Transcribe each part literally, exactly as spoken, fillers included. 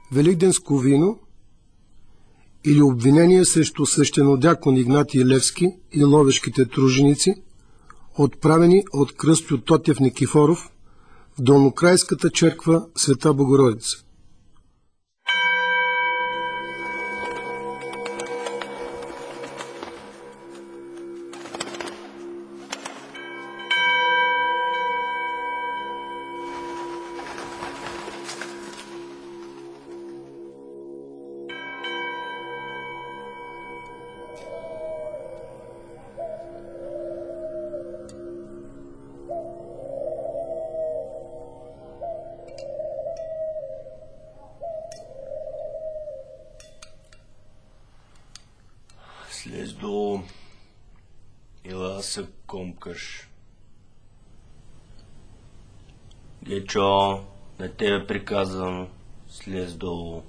великденско вино или обвинение срещу свещенодякон Игнатий Левски и ловешките труженици, отправени от Кръстю Тотев Никифоров в Долнокрайската черква Света Богородица. Слез долу. Ела се комкаш. Гечо, на тебе приказвам. Слез долу.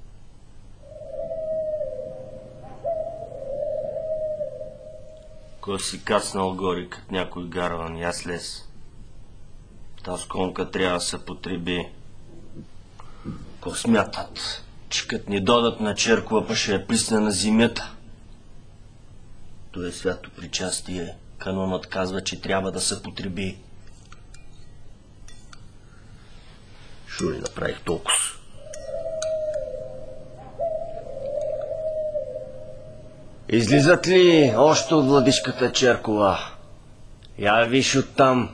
Кой си кацнал горе, като някой гарван, я слез. Таз комка трябва да се потреби. Ко смятат, че като ни додат на черква, па ще я плисне на земята. То е свято причастие. Канонът казва, че трябва да се потреби. Шо ли направих толкова? Излизат ли още от Владишката черкова? Я виж оттам.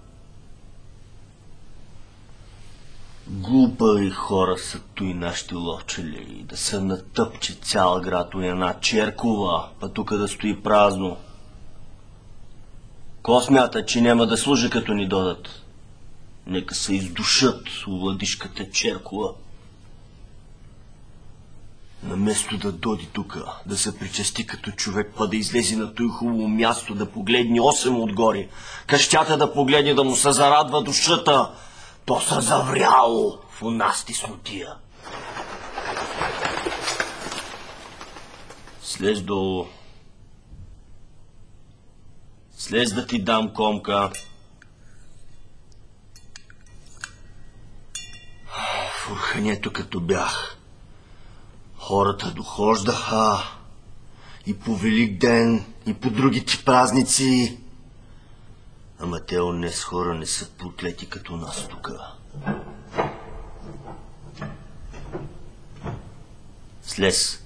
Глупави хора са той нашите ловчели, да се натъпче цял град у една черкова, па тука да стои празно. Ко смята, че няма да служи като ни додат? Нека се издушат у Владишката черкова. Наместо да доди тука, да се причасти като човек, па да излезе на той хубаво място, да погледне осем отгоре, къщата да погледне, да му се зарадва душата, то са завряло в нас тиснотия. Слез долу. Слез да ти дам комка. В урхането като бях. Хората дохождаха и по Велик ден, и по другите празници. Ама те онес хора не са проклети като нас тука. Слез.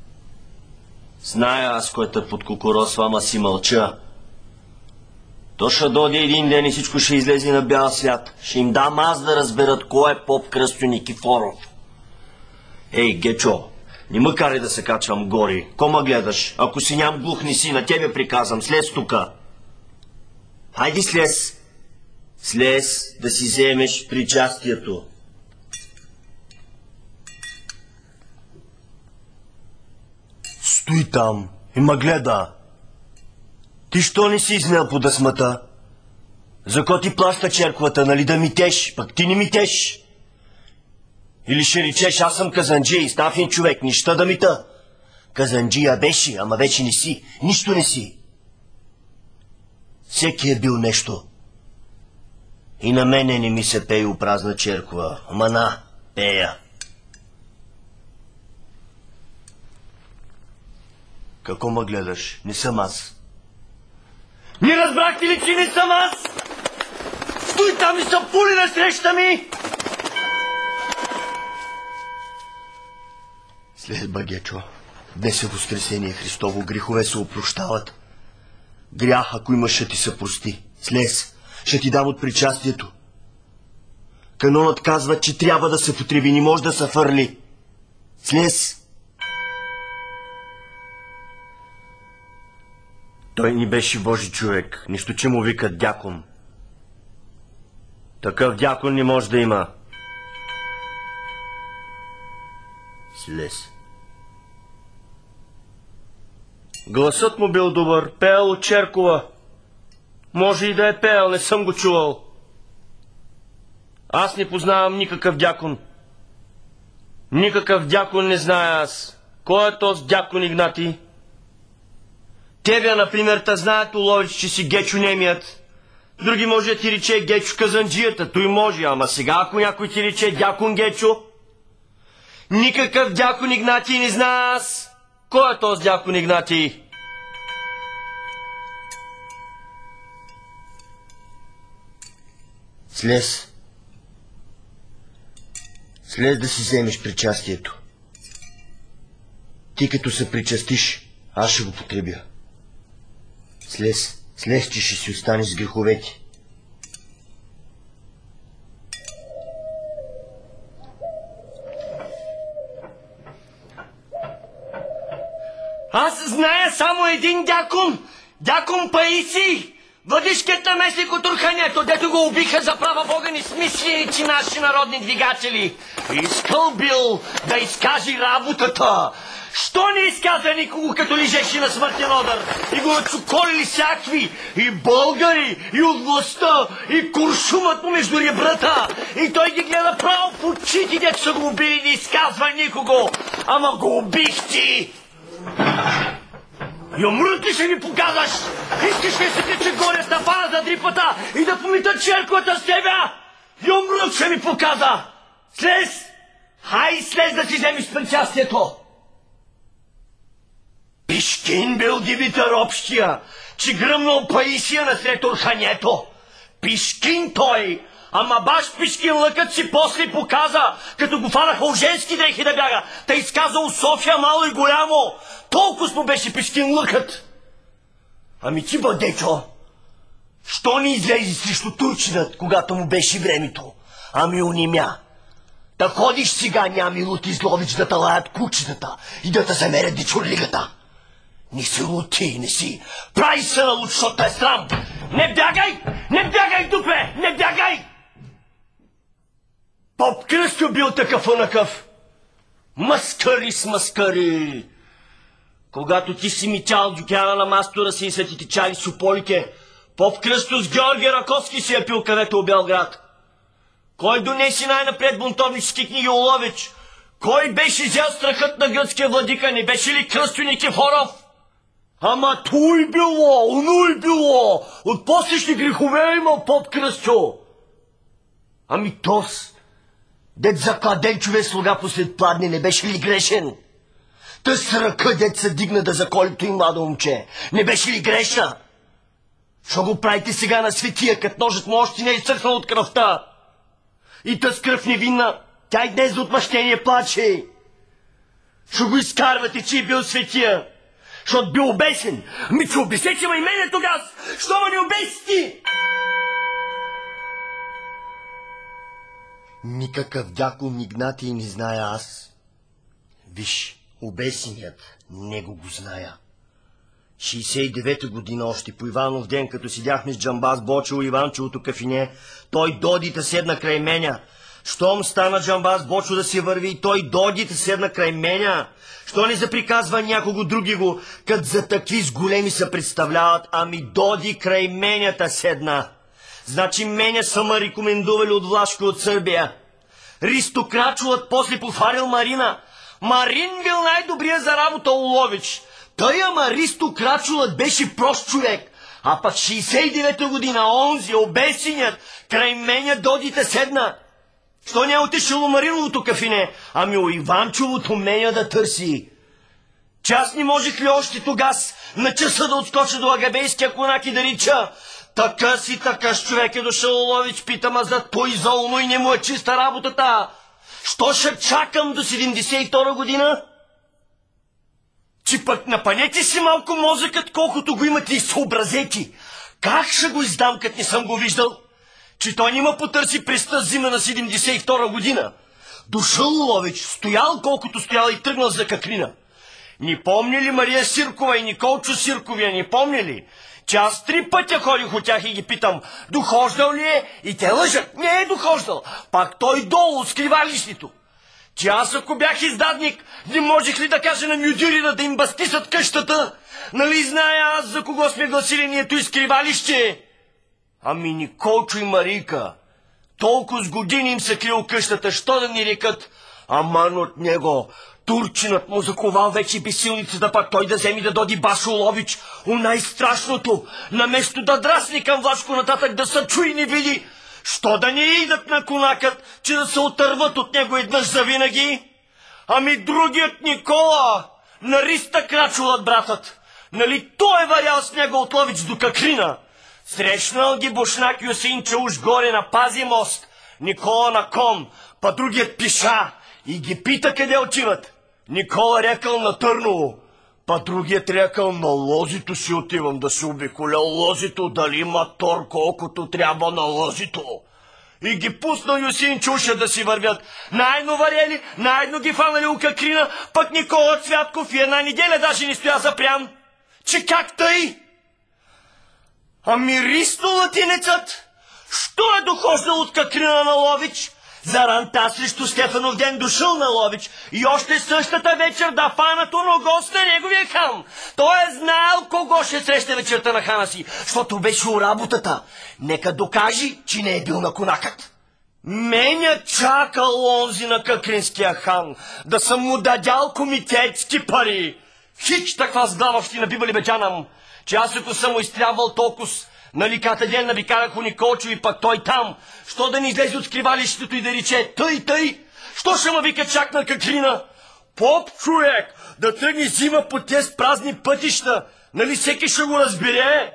Зная аз, който под кукуросва, ама си мълча. То ще доде един ден и всичко ще излезе на бял свят. Ще им дам аз да разберат кой е поп Кръстю Никифоров. Ей, Гечо, не ме карай да се качвам гори. Ко ма гледаш? Ако си ням глух, не си, на тебе приказвам. Слез тука. Хайди слез. Слез да си вземеш причастието. Стои там и ма гледа. Ти що не си измел по дъсмата? За ко ти плаща черквата, нали да митеш? Пък ти не митеш. Или ще речеш, аз съм казанджия и стафин човек, нища да мита. Казанджия беше, ама вече не си. Нищо не си. Всеки е бил нещо. И на мене не ми се пее у празна черква. Ама на, пея. Какво ме гледаш? Не съм аз. Не разбрахте ли, че не съм аз? Стой там и са пули на среща ми! След Багечо, днес е Воскресение Христово, грехове се опрощават. Грях, ако имаш, ще ти се прости. Слез, ще ти дам от причастието. Канонът казва, че трябва да се потреби, не може да се фърли. Слез. Той ни беше Божи човек, нищо, че му викат дякон. Такъв дякон не може да има. Слез. Гласът му бил добър, пеел от черкова. Може и да е пеел, не съм го чувал. Аз не познавам никакъв дякон. Никакъв дякон не зная аз. Кой е този дякон Игнатий? Тебе, например, та знаят уловиш, че си Гечо немият. Други може да ти рече Гечо казанджията, той може, ама сега ако някой ти рече дякон Гечо, Никакъв дякон Игнатий не знае аз. Кой е този дякон Игнатий? Слез. Слез да си вземеш причастието. Ти като се причастиш, аз ще го потребя. Слез, слез, че ще си останеш с греховете. Аз зная само един дякон. Дякон Паисий. Владишкият наместник от Турхането, дето го убиха за права Бога ни смисленици наши народни двигатели. Искал бил да изкаже работата. Що не изказа никого, като лежеше на смъртен одър? И го отчуколили всякакви, и българи, и от властта, и куршумът му между ребрата. И той ги гледа право в очите, дето са го убили, не изказва никого. Ама го убих ти! Юмрът ли ще ми показаш? Искаш ли се тече горе с напана за дрипата и да помита черквата с тебе? Юмрът ще ми показа! Слез! Хай слез да си вземеш причастието! Пишкин бил дивитър общия, че гръмнал Паисия насред Турхането. Пишкин той! Ама баш Пишкин лъкът си после показа, като го фанаха у женски дрехи да бяга. Та изказал София мало и голямо. Толкова му беше Пишкин лъкът. Ами ти бъдечо, що не излези срещу турчинът, когато му беше времето? Ами унимя. Да ходиш сега, нями лути злович да талаят кучетата и да те замерят дичурлигата. Не си лути, не си. Прави се на лут, защото е срам. Не бягай! Не бягай, дупе! Не бягай! Поп Кръстю бил такъв онакъв. Маскари с маскари. Когато ти си митял дюкяна на мастора си и са ти тичали суполите, поп Кръстю с Георги Раковски си е пил кавето у Белград. Кой донеси най-напред бунтовнически книги у Ловеч? Кой беше взел страхът на гръцкия владика? Не беше ли Кръстю Никифоров? Ама той било, оно и било. От последни грехове имал поп Кръстю. Ами тос, дет закладен човек слуга послед пладне, не беше ли грешен? Та с ръка дет се дигна да заколи той младо момче, не беше ли грешна? Що го правите сега на светия, като ножът му още не е изсъхнал от кръвта? И тъс кръв невинна, тя и днес за отмъщение плаче. Що го изкарвате, че е бил светия? Защото бил обесен. Ми че обесече ма и мене тогас. Що ма не обеси ти? Никакъв дякон Игнатий не зная аз. Виж, обесеният него го зная. шейсет и девета година още по Иванов ден, като седяхме с Джамбаз Бочо и Иванчевото кафине, той доди да седна край меня. Щом стана Джамбаз Бочо да се върви, и той доди да седна край меня. Що не заприказва някого други го, кът за такви с големи се представляват, ами доди край менята седна. Значи меня са ма рекомендували от Влашко от Сърбия. Ристо Крачулът после пофарил Марина. Марин бил най-добрия за работа у Ловеч. Той ама Ристо Крачулът беше прост човек. А пък шейсет и девета година онзи, обесеният, край меня додите седна. Що не отишъл у Мариновото кафине, ами у Иванчовото меня да търси. Че аз не можех ли още тогас на часа да отскоча до Агабейския конак и да рича: така си така с човек е дошъл у Ловеч, питам, а зад той золно и не му е чиста работата. Що ще чакам до седемдесет и втора година? Че пък напанете си малко мозъкът, колкото го имате и съобразете. Как ще го издам, като не съм го виждал? Че той нима потърси през тази зима на седемдесет и втора година. Дошъл Ловеч, стоял колкото стоял и тръгнал за Катрина. Не помни ли Мария Сиркова и Николчо Сирковия, не помни ли? Че аз три пътя ходих от тях и ги питам: дохождал ли е? И те лъжат: не е дохождал. Пак той долу от скривалището. Че аз ако бях издадник, не можех ли да кажа на мюдирина да им бастисат къщата? Нали зная аз за кого сме гласили нието изкривалище? Ами Николчо и Марийка, толкова с години им са крил къщата, що да ни рекат? Аман от него, турчинът му заковал вече бесилницата, пак той да вземи да доди Башо Лович, у най-страшното, наместо да драсне към Влашко нататък, да се чуи не види. Що да не идат на конакът, че да се отърват от него еднъж завинаги? Ами другият Никола, на Риста крачулът братът. Нали той е варял с него от Ловеч до Какрина? Срещнал ги Бошнак Юсеин Чауш горе на Пази мост, Никола на кон, па другият пиша и ги пита къде отиват. Никола рекал на Търново, па другият рекал на Лозито си отивам да се обиколя Лозито, дали има тор колкото трябва на Лозито. И ги пуснал Юсеин Чауша да си вървят. Найдно варели, найдно ги фанали у Какрина, пък Никола Цвятков и една неделя даже не стоя запрян. Че как тъй? Ами Ристо латинецът, що е дохождал от Какрина на Ловеч? За ранта срещу Стефанов ден дошъл на Ловеч и още същата вечер да фана Турногост на неговия хан. Той е знаел кого ще среща вечерта на хана си, защото беше у работата. Нека докажи, че не е бил на конакът. Меня чакал онзи на Какринския хан, да съм му дадял комитетски пари. Хич таква сглаващина биба ли бечанам, че аз ако съм му изтрябвал толкова, нали ката ден навикарах у Николчо и пак той там, що да ни излезе от скривалището и да рече тъй, тъй, що ще ма вика чак на Какрина? Поп човек, да тръгне зима по тези празни пътища, нали всеки ще го разбере?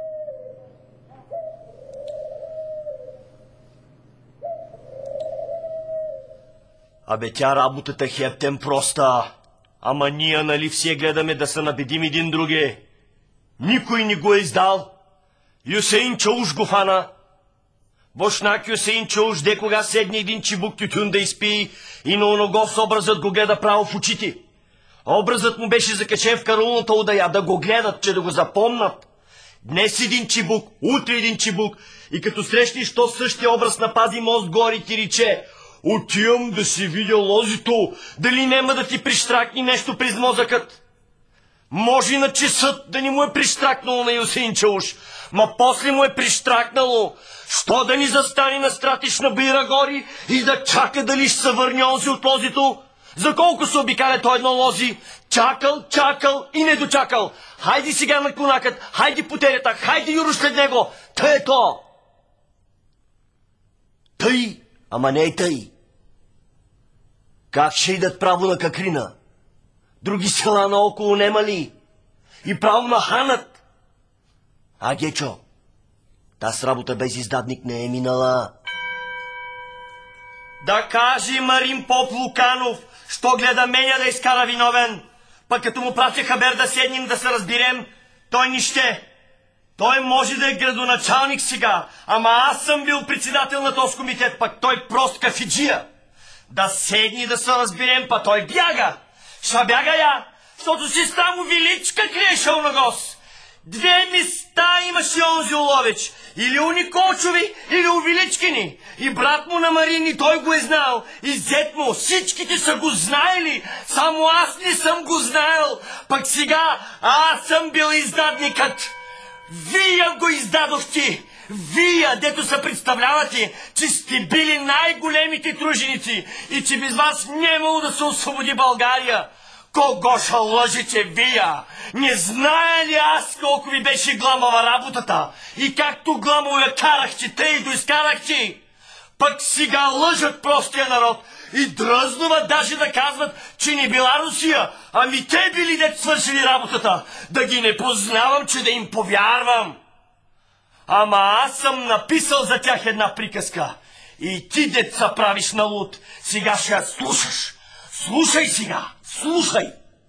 Абе тя работата хептен проста, ама ние нали все гледаме да се набедим един друге. Никой не го е издал. Юсеин Чауш го фана. Бошнак Юсеин Чауш де кога седне един чибук тютюн да изпи и на оногов образът го гледа право в очите. Образът му беше закачен в караулната удая, да го гледат, че да го запомнат. Днес един чибук, утре един чибук и като срещнеш то същия образ на Пази мост горе ти рече: отивам да си видя Лозито, дали нема да ти прищракни нещо през мозъкът. Може на часът да ни му е прищракнало на Юсеин Чауш, ма после му е прищракнало. Що да ни застане на стратишна бира гори и да чака дали ще се върне онзи от Лозито? За колко се обикаля той едно Лози? Чакал, чакал и не дочакал. Хайди сега на конакът, хайди по терета, хайди Юро след него. Тъй е то. Тъй, ама не е тъй. Как ще идат право на Какрина? Други села наоколо нема ли? И право на ханът? А, Гечо, таз работа без издадник не е минала. Да каже Марин Поп Луканов, що гледа меня да изкара виновен. Пък като му пратя хабер да седнем да се разберем, той ни ще. Той може да е градоначалник сега, ама аз съм бил председател на този комитет, пък той прост кафиджия. Да седни да се разберем, па той бяга. Ша бяга я, защото сестра му Величка криеше у Нагос. Две места имаше онзи у Ловеч, или у Николчови, или у Величкини. И брат му на Марини, той го е знал, и зет му, всичките са го знаели, само аз не съм го знаел. Пък сега аз съм бил издадникът. Вие го издадохте! Вие, дето се представлявате, че сте били най-големите труженици и че без вас нямало да се освободи България. Кого ще лъжете вие? Не зная ли аз колко ви беше гламава работата? И както гламо я карахте, те и доизкарахте? Пък сега лъжат простия народ и дръзнуват даже да казват, че не била Русия, ами те били дето свършили работата. Да ги не познавам, че да им повярвам. Ама аз съм написал за тях една приказка. И ти, деца, правиш на луд, сега ще я слушаш. Слушай сега, слушай.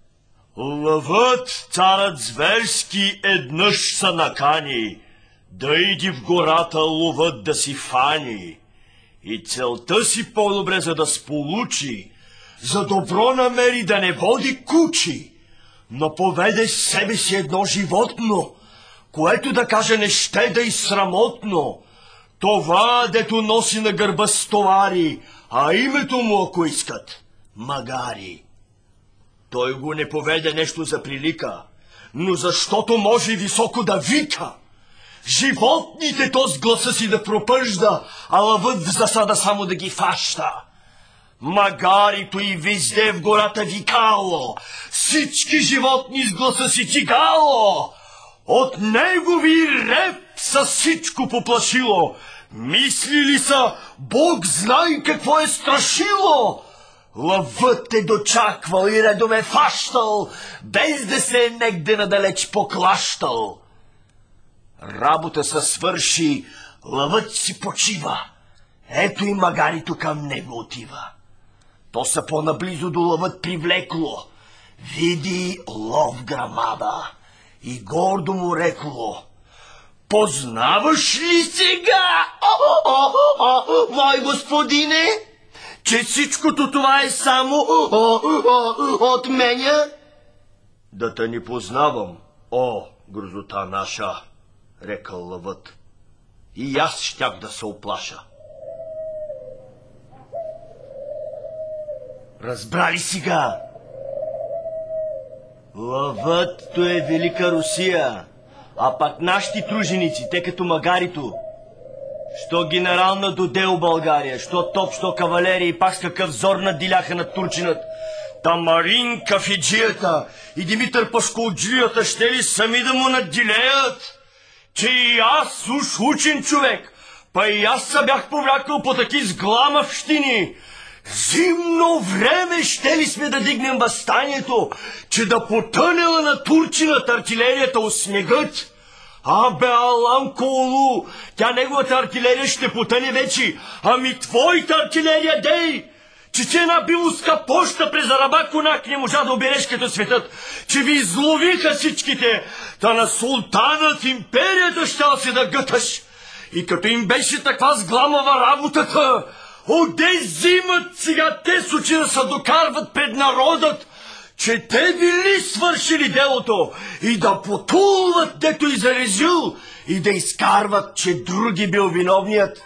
Лъвът царът зверски еднъж са накани, да иди в гората ловът да си фани. И целта си по-добре за да сполучи, за добро намери да не води кучи, но поведе с себе си едно животно, което да каже не ще да и срамотно. Това, дето носи на гърба стовари, а името му, ако искат, Магари. Той го не поведе нещо за прилика, но защото може високо да вика. Животните то с гласа си да пропъжда, а лъвът в засада само да ги фаща. Магарито и везде в гората викало, всички животни с гласа си тигало. От негови реп са всичко поплашило. Мислили са, Бог знай какво е страшило. Лъвът е дочаквал и редове фащал, без да се е негде надалеч поклащал. Работа се свърши, лъвът си почива. Ето и магарито към него отива. То са по-наблизо до лъвът привлекло. Види лов грамада и гордо му рекло: познаваш ли сега, о, о, о, о, мой господине, че всичкото това е само о, о, от мене? Да те не познавам, о, грозота наша, рекал лъвът. И аз щях да се оплаша. Разбрали сега? Лъвът то е Велика Русия, а пак нашите труженици, те като магарито. Що генерална додел България, що топ, що кавалерия и пак с какъв зор надиляха над турчинът. Та Марин Кафиджията и Димитър Пашколджията ще ли сами да му надилеят? Че и аз уж учен човек, па и аз се бях повлякал по таки сгламавщини. Зимно време ще ли сме да дигнем въстанието, че да потънела на турчината артилерията осмегът? Абе, Алан Колу, тя неговата артилерия ще потъне вече, ами твоята артилерия дей! Че ти една билска поща през Араба конак не можа да обереш като светът, че ви изловиха всичките, та на султанът империята щял се да гъташ. И като им беше таква сгламава работата, отде взимат сега те с очи да се докарват пред народът, че те били свършили делото и да потулват дето и зарезил и да изкарват, че други бил виновният.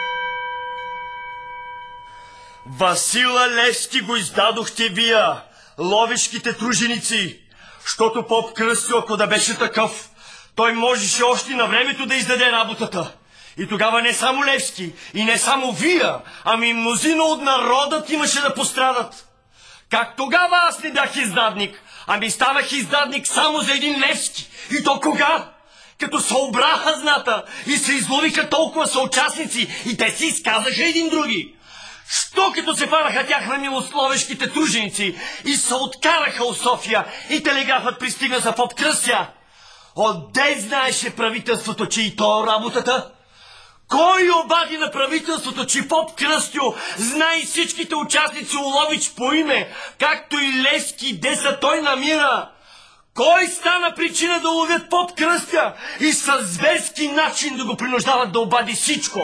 Васила Левски го издадохте вия, ловешките труженици, щото поп Кръстю, ако да беше такъв, той можеше още на времето да издаде работата. И тогава не само Левски и не само вия, ами мнозина от народът имаше да пострадат. Как тогава аз не бях издадник, ами ставах издадник само за един Левски. И то кога? Като се обра хазната и се изловиха толкова съучастници и те си изказаха един други. Що като се фанаха тях на милословешките труженици и се откараха от София и телеграфът пристигна за поп Кръстя? Отде знаеше правителството, че и то работата? Кой обади на правителството, че поп Кръстю знае всичките участници улович по име, както и Левски, де са той намира? Кой стана причина да ловят поп Кръстя и със зверски начин да го принуждават да обади всичко?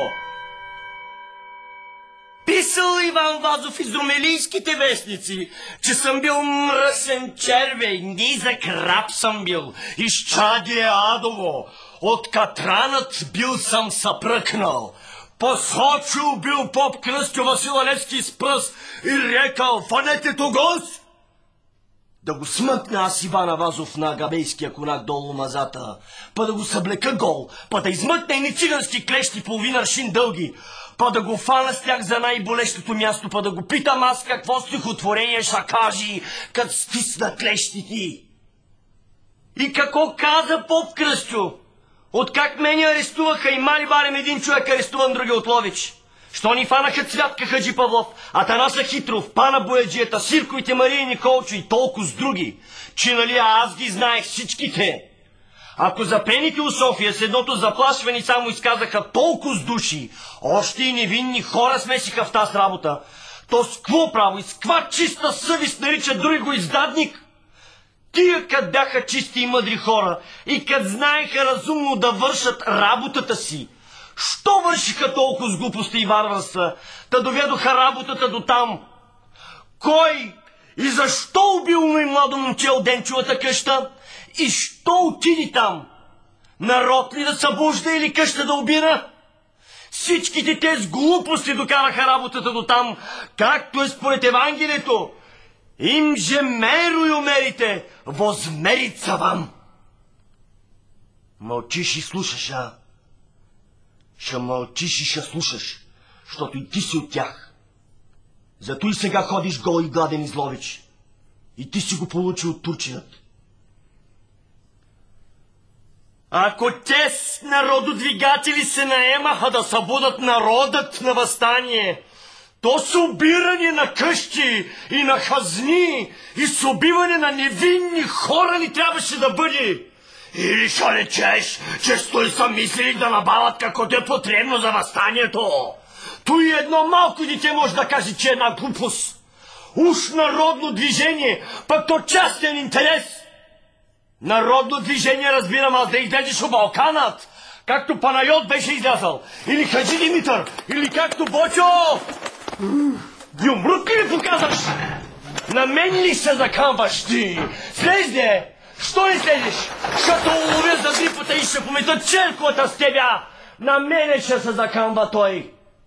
Писал Иван Вазов из румелийските вестници, че съм бил мръсен червей, низък раб съм бил, изчадие адово, от катранът бил съм съпръкнал. Посочил бил поп Кръстю Васила Левски с пръст и рекал: фанете тогос! Да го смъкна аз Ивана Вазов на агабейския конак долу мазата, па да го съблека гол, па да измъкна едни цигански клещи половина аршин дълги, па да го фана с тях за най-болещото място, па да го питам аз какво стихотворение ще кажи, като стисна клещите. И какво каза поп Кръстю? Откак мене арестуваха и мали барем един човек арестуван, други от Лович. Що ни фанаха Цвятка Хаджи Павлов, Атанаса Хитров, Пана Бояджията, Сирковите Мария Николчо и толкова с други, че нали аз ги знаех всичките. Ако запените у София с едното заплашване само изказаха толкова с души, още и невинни хора смесиха в тази работа, то с какво право и с каква чиста съвест нарича други го издадник? Тия кът бяха чисти и мъдри хора и кът знаеха разумно да вършат работата си, що вършиха толкова с глупости и варварства, та доведоха работата до там? Кой и защо убил и младо момче от Денчовата къща? И що отиди там? Народ ли да събужда или къща да обира? Всичките те с глупости докараха работата до там, както е според Евангелието. Им же меро и умерите, возмерица вам. Мълчиш и слушаш, а? Ще мълчиш и ще слушаш, защото и ти си от тях. Зато и сега ходиш гол и гладен из Лович. И ти си го получи от турчинът. Ако те с народодвигатели се наемаха да събудат народът на въстание, То събиране на къщи и на хазни и събиване на невинни хора ли трябваше да бъде? Или ще речеш, че стой са мислили да набавят каквото е потребно за въстанието? Той едно малко дете може да каже, че е една глупост. Уж народно движение, пък то частен интерес. Народно движение разбирам, аз да излезеш у Балканът, както Панайот беше излязал, или Хаджи Димитър, или както Бочо. Юмрук ли показваш? На мен ли се закамваш ти? Слезде! Що не слезеш? Като уловя за грипата и ще пометат черковата с тебя! На мене ще се закамва той!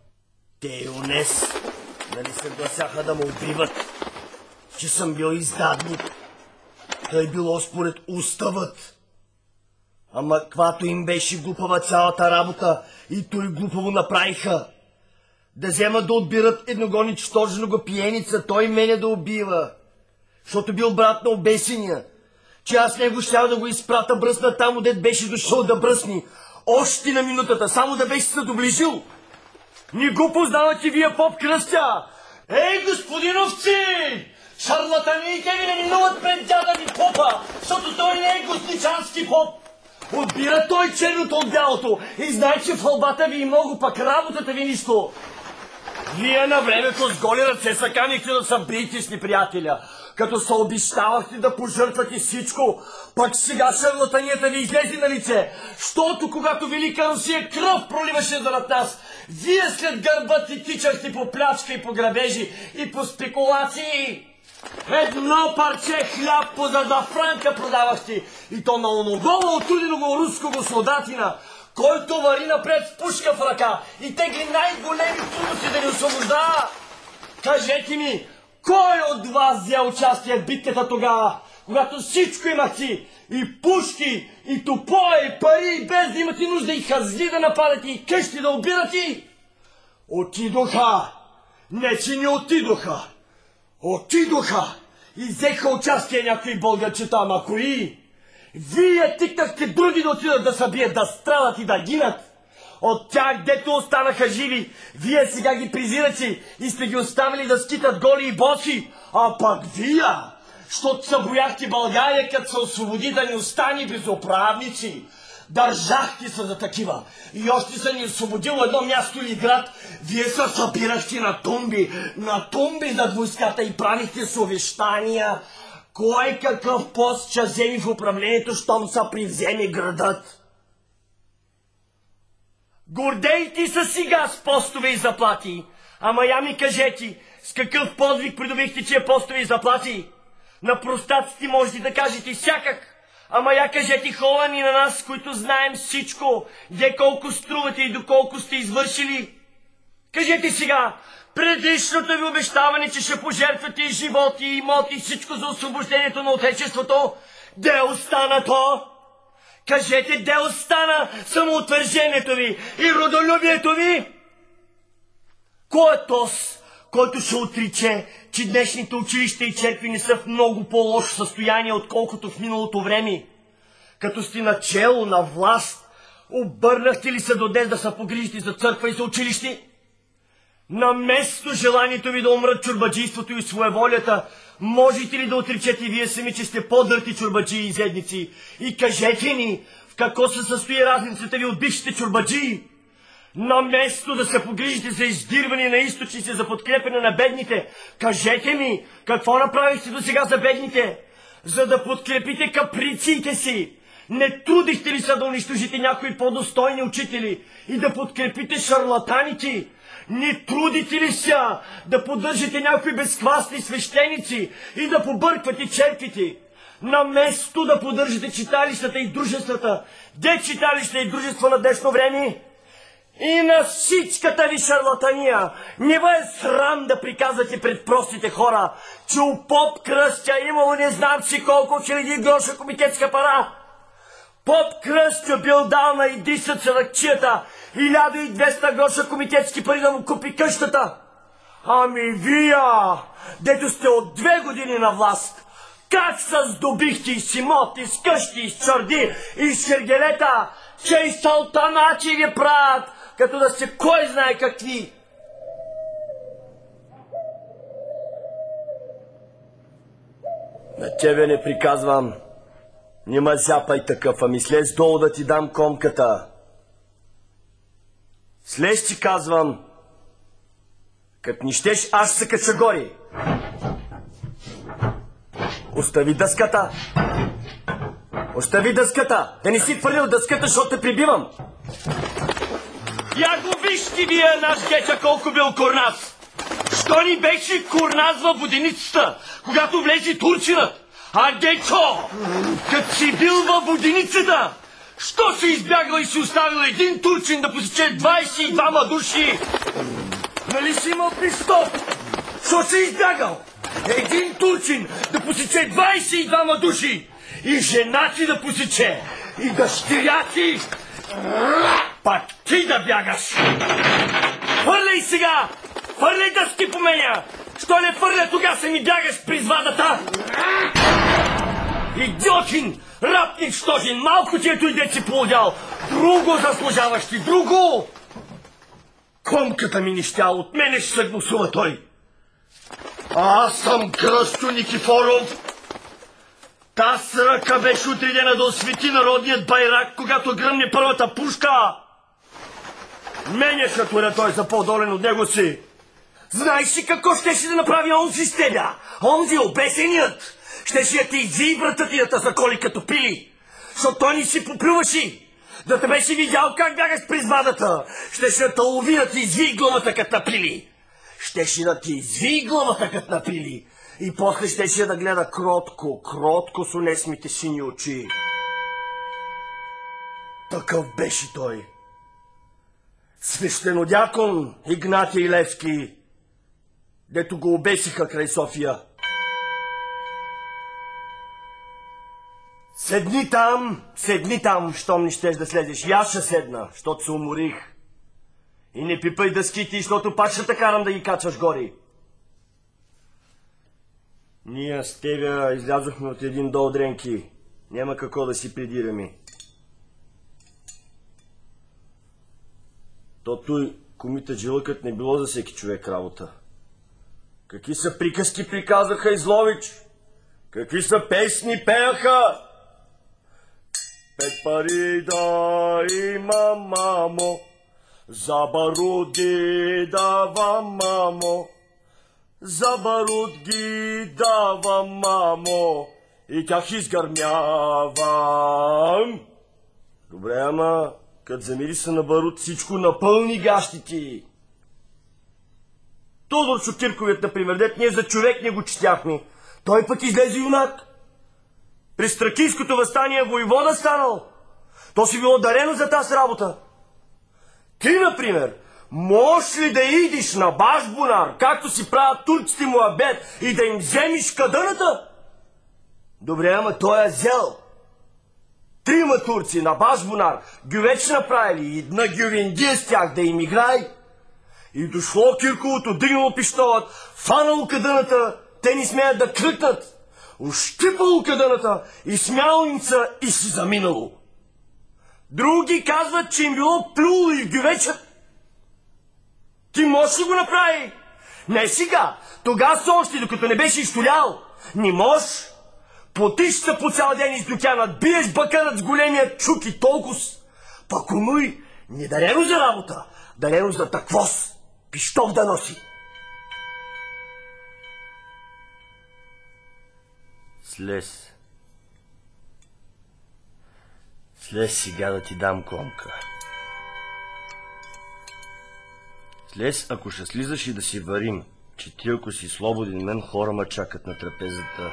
Те унес, нали се гласяха да му убиват, че съм бил издадник. Той било според уставът. Ама каквато им беше глупава цялата работа и той глупаво направиха. Да вземат да отбират едного ничтожного пиеница, той мене да убива. Защото бил брат на обесения, че аз него щял да го изпрата бръсна там, дет беше дошъл да бръсни. Още на минутата, само да беше се доближил. Не го познавате вие, поп Кръстя! Ей, господиновци! Шарлатаните ви не минуват пред дяда ви попа, защото той не е госничански поп. Отбира той черното от бялото и знае, че в албата ви и много, пък работата ви нищо. Вие на времето с голи ръце са канихте да се биете с неприятеля, като се обещавахте да пожертвате всичко, пък сега шарлатанията ви излезе на лице, щото когато велика Русия кръв проливаше зарад нас, вие след гърба ти тичахте по плячка и по грабежи и по спекулации. Едно парче хляб по за два франка продавахте, и то на оноголо отуденого руского солдатина, който вари напред с пушка в ръка и тегли най-големи трудности да ни освобождава. Кажете ми, кой от вас взе участие в битката тогава, когато всичко имахте, и пушки, и топое, и пари, и без да имате нужда и хазли да нападате, и къщи да обирате? Отидоха, не че не отидоха, отидоха и взеха участие някои българчета, ама кои? Вие тикнахте други да отидат да се бият, да страдат и да гинат. От тях, дето останаха живи, вие сега ги презирате и сте ги оставили да скитат голи и боси. А пък вие, щото се бояхте България, като се освободи, да ни остане безуправници. Държахте се за такива. И още са ни освободило едно място или град, вие се събирахте на тумби, на тумби зад войската и правихте съвещания. Кой какъв пост ще вземи в управлението, щом се привземе градът? Гордейте се сега с постове и заплати, ама я ми кажете, с какъв подвиг придобихте тия постове и заплати? На простаците можете да кажете всякак, ама я кажете хора ни на нас, които знаем всичко, де колко струвате и доколко сте извършили. Кажете сега, предишното ви обещаване, че ще пожертвате и животи, и имоти, и всичко за освобождението на отечеството, де остана то? Кажете, де остана самоотвържението ви и родолюбието ви? Кой е тос, който ще отриче, че днешните училища и черкви не са в много по-лошо състояние, отколкото в миналото време? Като сте начело на власт, обърнахте ли се до днес да се погрижите за църква и за училище? Наместо желанието ви да умрат чорбаджийството и своеволията, можете ли да отричете вие сами, че сте по-дърти чорбаджии и изедници? И кажете ни, в какво се състои разницата ви от бившите чорбаджии? Наместо да се погрижите за издирване на източници за подкрепяне на бедните, кажете ми, какво направихте до сега за бедните? За да подкрепите каприциите си, не трудихте ли се да унищожите някои по-достойни учители и да подкрепите шарлатаните? Не трудите ли се да поддържате някои безхвастни свещеници и да побърквате черквите? Наместо да поддържате читалищата и дружествата, де читалища и дружества на днешно време? И на всичката ви шарлатания не бе срам да приказвате пред простите хора, че у поп Кръстя имало не знам си колко хиляди гроша комитетска пара. Поп Кръстя бил дал на идисът селъкчията хиляда и двеста гроша комитетски пари да му купи къщата. Ами вие, дето сте от две години на власт, как се здобихте и с имоти, с къщи, и с чорди, и с хергелета, че и салтаначи ви правят, като да се кой знае какви. На тебе не приказвам. Нима зяпай такъв, ами слез долу да ти дам комката. Слез ти казвам. Кът ни щеш, аз се кача гори. Остави дъската. Остави дъската. Да не си хвърлил дъската, защото те прибивам. Я го виж ти вие, наш геча, колко бил курнас. Що ни беше курнас във воденицата, когато влезе турчинът? А гечо, като си бил във воденицата, що си избягал и си оставил един турчин да посече двайсет и двама души? Нали си имал пистол? Що си избягал? Един турчин да посече двайсет и двама души и жена ти да посече и дъщеря ти. Пак ти да бягаш. Фърляй сега! Фърляй дъски по меня! Що не фърля, тогава се ми бягаш при звадата? Идиотин! Рапник штожин! Малко ти ето и де си полудял! Друго заслужаваш ти! Друго! Комката ми нищял, от мене ще се гласува той. Аз съм Кръстю Никифоров. Таз ръка беше отредена да освети народният байрак, когато гръмне първата пушка. Мене ще туря той за по-долен от него си. Знаеш ли какво щеше да направи онзи с тебя? Онзи обесеният. Щеше да ти изви братът и да те заколи като пили. Защото той ни си поплюваши. Да те беше видял как бягаш при звадата. Щеше да те лови да ти изви главата като напили. Щеше да ти изви главата като напили. И после щеше да гледа кротко, кротко с унесмите сини очи. Такъв беше той. Свещенодякон Игнатий Левски, дето го обесиха край София. Седни там, седни там, щом не щеш да слезеш. И аз ще седна, защото се уморих. И не пипай дъските, защото пак ще те карам да ги качваш гори. Ние с тебе излязохме от един дол дренки. Няма какво да си придираме. То той комита джилъкът не било за всеки човек работа. Какви са приказки приказаха из Лович? Какви са песни пеяха? Пет пари да има, мамо, за баруди давам, мамо, за барут ги давам, мамо, и тях изгърмявам. Добре, ама, като замири се на барут, всичко напълни гащите. Тодор Шотирковият, например, дет ние за човек не го четяхме. Той пък излезе юнак. При Стракийското въстание войвода станал. То си било дарено за тази работа. Ти, например, можеш ли да идиш на баш бунар, както си правят турците му абед, и да им вземиш кадъната? Добре, ама той е зел. Трима турци на баш бунар гювеч направили и на гювендия с тях да им играй. И дошло Кирковото, дигнало пищолът, фанало кадъната, те ни смеят да кръкнат. Ощипало кадъната и смяло им са и си заминало. Други казват, че им било плюло и в гювечът. Ти можеш ли го направи? Не сега, тогава с още, докато не беше изтолял. Не можеш. Потиш се по цял ден из дюкянът, биеш бъкърът с големия чук и толкова. Пак умой, не дарено за работа, дарено за таквоз, пищов да носи. Слез. Слез сега да ти дам клонка. Слез, ако ще слизаш и да си варим, че ти ако си свободен, мен хора ма чакат на трапезата.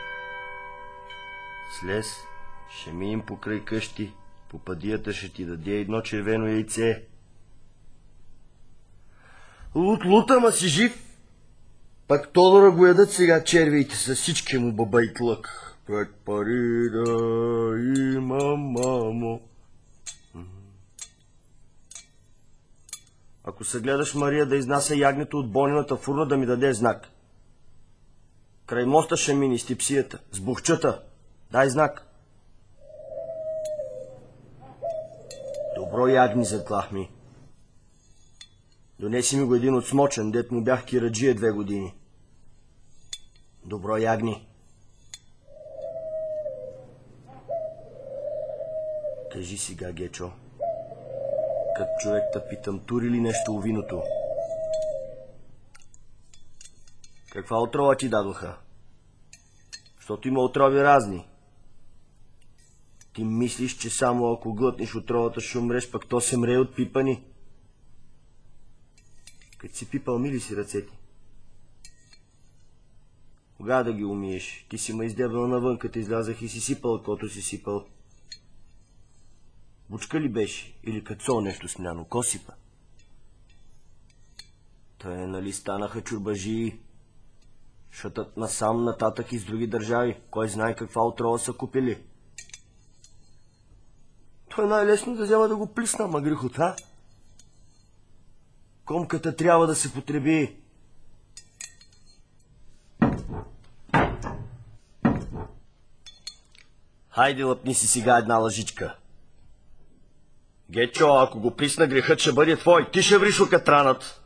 Слез, ще минем покрай къщи, попадията ще ти даде едно червено яйце. Лут, лута, ма си жив. Пак Тодора го ядат сега червиите с всички му баба и тлък. Пак пари да има, мамо. Ако се гледаш Мария да изнася ягнето от болнината фурна, да ми даде знак. Край моста ще мини с типсията, с бухчата. Дай знак. Добро ягни заклах ми. Донеси ми го един от Смочен, дет му бях кираджия две години. Добро ягни. Кажи сега, Гечо. Като човек те питам, тури ли нещо у виното? Каква отрова ти дадоха? Защото има отрови разни. Ти мислиш, че само ако глътнеш отровата ще умреш, пък то се мре от пипани. Като си пипал, мили си ръцете. Кога да ги умиеш? Ти си ме издебал навън, като излязах и си сипал, каквото си сипал. Бучка ли беше? Или кацо нещо смляно? Ко сипа? Тъй, нали станаха чурбажии? Шатът насам нататък из други държави. Кой знае каква отрова са купили? То е най-лесно да взема да го плисна, ма грехота. Комката трябва да се потреби. Хайде, лъпни си сега една лъжичка. Гечо, ако го плисна, грехът ще бъде твой. Ти ще вриш окатранът.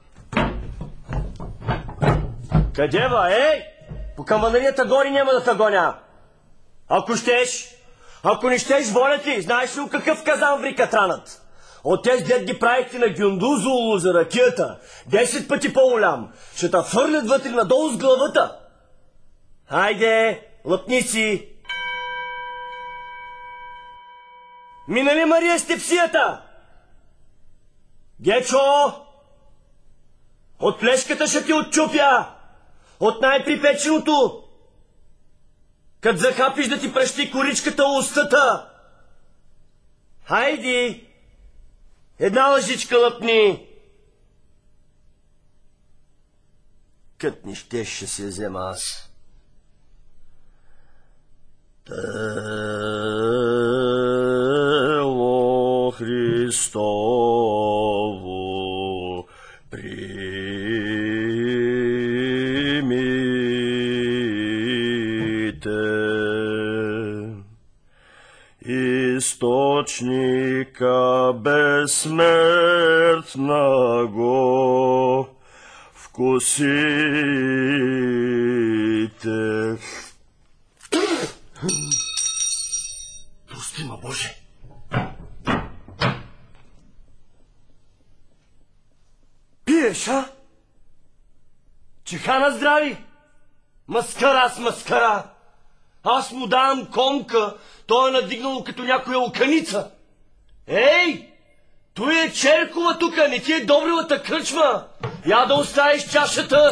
Къде ба, ей? По камбанарията гори няма да те гоня. Ако щеш, ако не щеш, воля ти, знаеш ли какъв казан ври катранът? От тези дед ги правихте на гюндузоло за ракията. Десет пъти по-голям. Ще те фърлят вътре надолу с главата. Хайде, лъпни си. Минали Мария степсията? Гечо! От плешката ще ти отчупя! От най-припеченото! Кът захапиш да ти пръщи коричката устата! Хайди! Една лъжичка лъпни! Кът не щеш, ще се взема аз. Тело Христово примите, източника безсмертного вкусите. Прости ма, Боже! Пиеш, а? Чиха на здрави! Маскара с маскара! Аз му давам комка, той е надигнало като някоя луканица. Ей! Той е Черкова тука, не ти е добрилата кръчма! Я да оставиш чашата!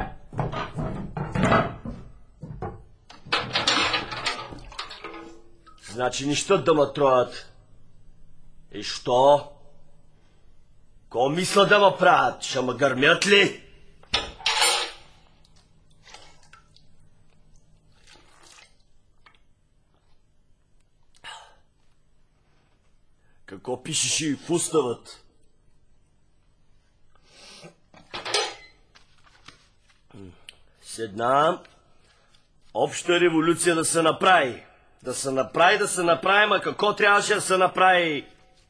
Значи нищо да ма троят. И що? Ко мисля да ма правят? Ще ма гърмят ли? Какво пишеш и в уставът? С една обща революция да се направи. Да се направи, да се направи, ма какво трябваше да се направи?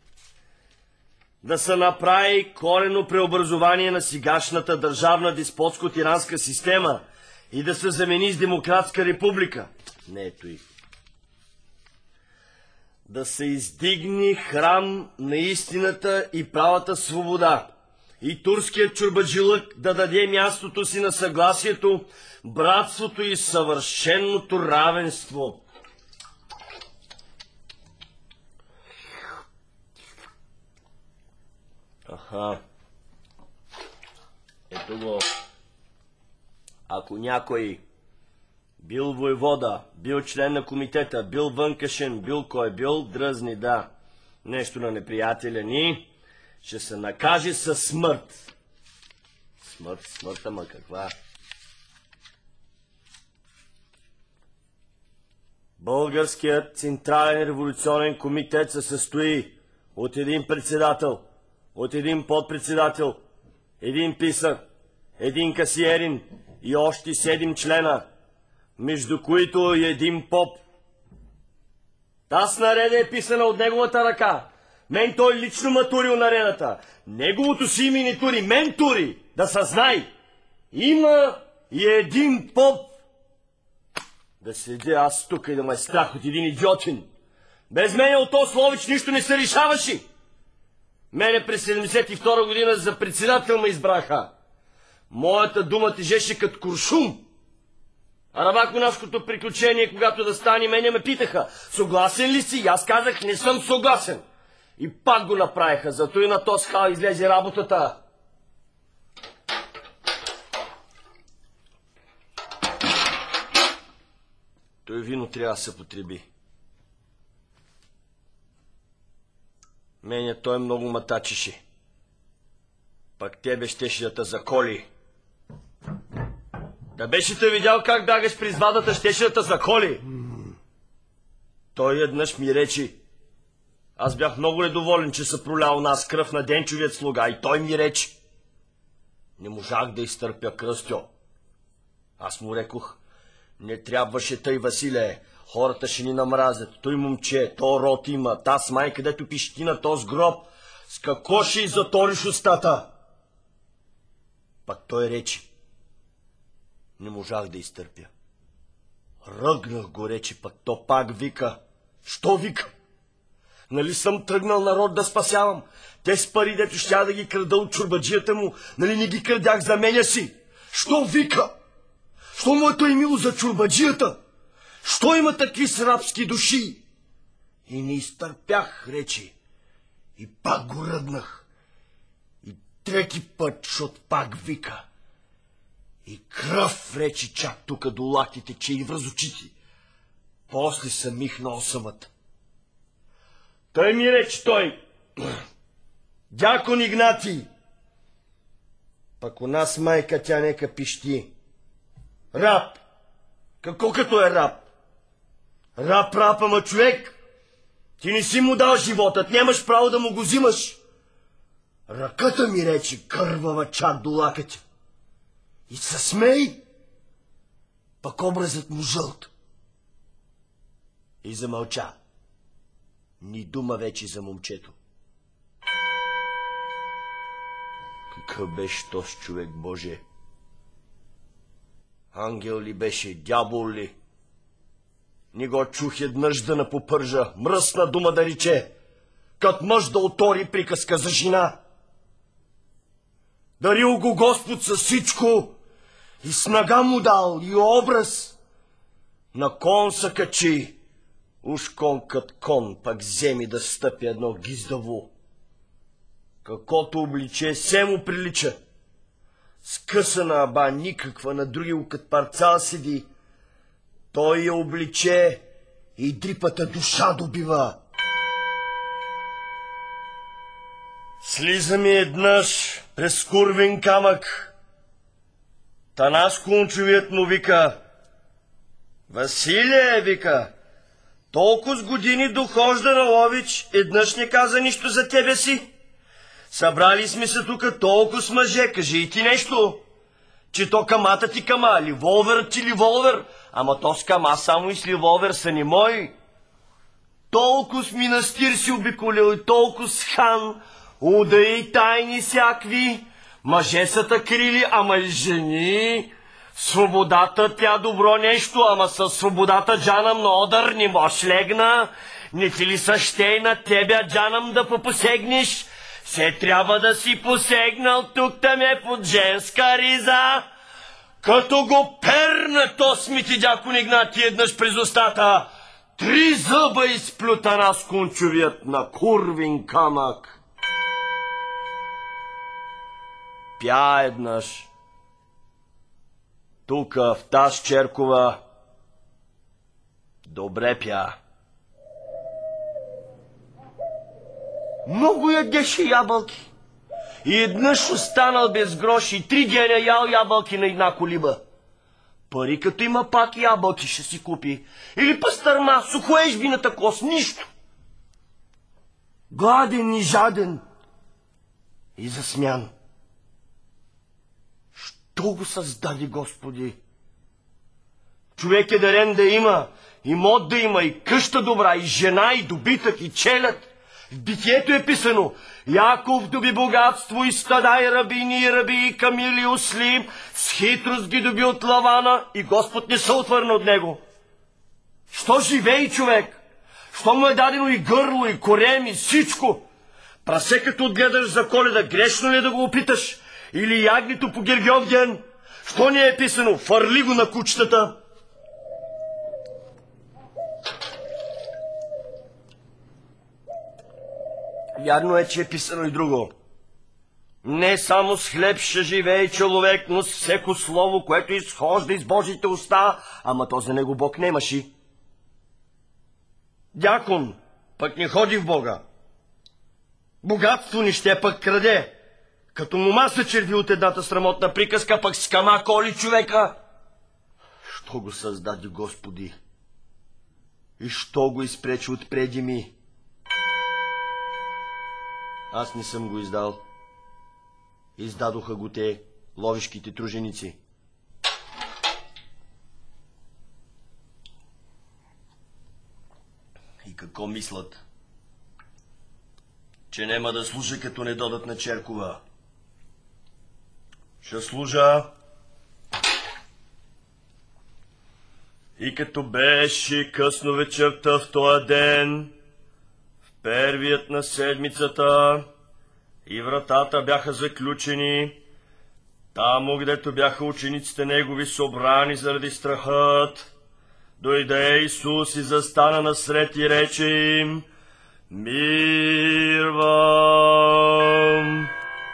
Да се направи коренно преобразование на сегашната държавна деспотско-тиранска система и да се замени с демократска република. Не ето и. Да се издигне храм на истината и правата свобода. И турският чурбаджилък да даде мястото си на съгласието, братството и съвършеното равенство. Аха. Ето го. Ако някой бил войвода, бил член на комитета, бил вънкашен, бил кой бил, дръзни да нещо на неприятеля ни, ще се накаже със смърт. Смърт, смърт, ама каква? Българският Централен революционен комитет се състои от един председател, от един подпредседател, един писар, един касиерин и още седем члена, между които и един поп. Таз нареда е писана от неговата ръка. Мен той лично ма турил наредата. Неговото си име не тури, мен тури, да съзнай. Има и един поп. Да седя аз тук и да ме страх от един идиотин. Без мене от този Слович нищо не се решаваше. Мене през седемдесет и втора година за председател ме избраха. Моята дума тежеше като куршум. Арабако-навското приключение, когато да стане, мене ме питаха: съгласен ли си? И аз казах: не съм съгласен. И пак го направиха, зато и на този хал излезе работата. Той вино трябва да се потреби. Мене той много матачеше. Пак тебе щеше да те заколи. Да беше те видял как бягаш при извадата, щеше да те заколи. Той еднъж ми рече. Аз бях много недоволен, че се пролял нас кръв на Денчовият слуга, и той ми рече. Не можах да изтърпя, Кръстьо. Аз му рекох: не трябваше тъй, Василе, хората ще ни намразят. Той момче, то род има, таз майка, дето пищи на този гроб, с какво ще й заториш устата? Пак той рече. Не можах да изтърпя. Ръгнах го, рече, пък то пак вика. Що вика? Нали съм тръгнал народ да спасявам? Те с пари, дето щя да ги крада от чорбаджията му, нали не ги крадях за мене си? Що вика? Що му е той мило за чорбаджията? Що има такви срабски души? И не изтърпях, рече. И пак го ръднах. И трети път, защото пак вика. И кръв, рече, чак тука до лактите, че и връз очите. После съм михнал самата. Той ми рече той: дякон Игнатий. Пък у нас майка тя нека пищи. Раб. Какво като е раб? Раб, раб, ама човек. Ти не си му дал животът, нямаш право да му го взимаш. Ръката ми рече, кървава чак до лакътя. И се смей. Пък образът му жълт. И замълча. Ни дума вече за момчето. Какъв беше този човек, Боже? Ангел ли беше, дявол ли? Ни го чух еднъж да напопържа, мръсна дума да рече, кът мъж да отори приказка за жена. Дарил го Господ със всичко, и снага му дал, и образ. На кон се качи, уж кон кът кон, пак вземи да стъпи едно гиздаво. Каквото обличе, се му прилича. Скъсана аба никаква, на други кът парцал седи. Той я обличе и дрипата душа добива. Слиза ми еднъж през курвен камък. Танас Кунчовият му вика: Василие, вика, толкова с години дохожда на Лович, еднъж не каза нищо за тебе си. Събрали сме се тука толкова с мъже, кажи и ти нещо. Че то камата ти кама, ливолверът ти ливолвер, ама то с кама само и с ливолвер са не мои. Толкова с минастир си обиколил и толкова с хан, удаи тайни всякви, мъже са та крили, ама и жени. Свободата тя добро нещо, ама със свободата джанам на одър не мош легна. Не ти ли същей на тебе джанам да попосегнеш? Се трябва да си посегнал тук да ме под женска риза. Като го перна то смити дякон Игнатий еднъж през устата, три зъба изплюта нас Кунчовият на курвин камък. Пя еднъж. Тука в таз черкова. Добре пя. Много ядеше ябълки. И еднъж останал без гроши и три деня ял ябълки на една колиба. Пари като има пак ябълки ще си купи. Или пастърма, сухоежбината кост, нищо. Гладен и жаден. И засмян. Що го създаде, Господи? Човек е дарен да има, имот да има, и къща добра, и жена, и добитък, и челят. В битието е писано: Яков доби богатство и стада и рабини и раби и камили и осли, с хитрост ги доби от Лавана и Господ не се отвърна от него. Що живей човек? Що му е дадено и гърло, и корем, и всичко? Прасе като отгледаш за Коледа, грешно ли е да го опиташ? Или ягнето по Гергьовден? Що ни е писано? Фърли го на кучетата! Вярно е, че е писано и друго. Не само с хлеб ще живее човек, но с всеко слово, което изхожда из Божите уста, ама то за него Бог немаши. Дякон пък не ходи в Бога. Богатство ни ще пък краде. Като мома се черви от едната срамотна приказка, пък с кама коли човека. Що го създаде Господи? И що го изпречи отпреди ми? Аз не съм го издал. Издадоха го те, ловишките труженици. И какво мислят? Че нема да служа, като не додат на Черкова. Ще служа. И като беше късно вечерта в този ден, в первият на седмицата, и вратата бяха заключени, тамо, гдето бяха учениците негови събрани заради страхът, дойде Исус и застана насред и рече им: мир вам!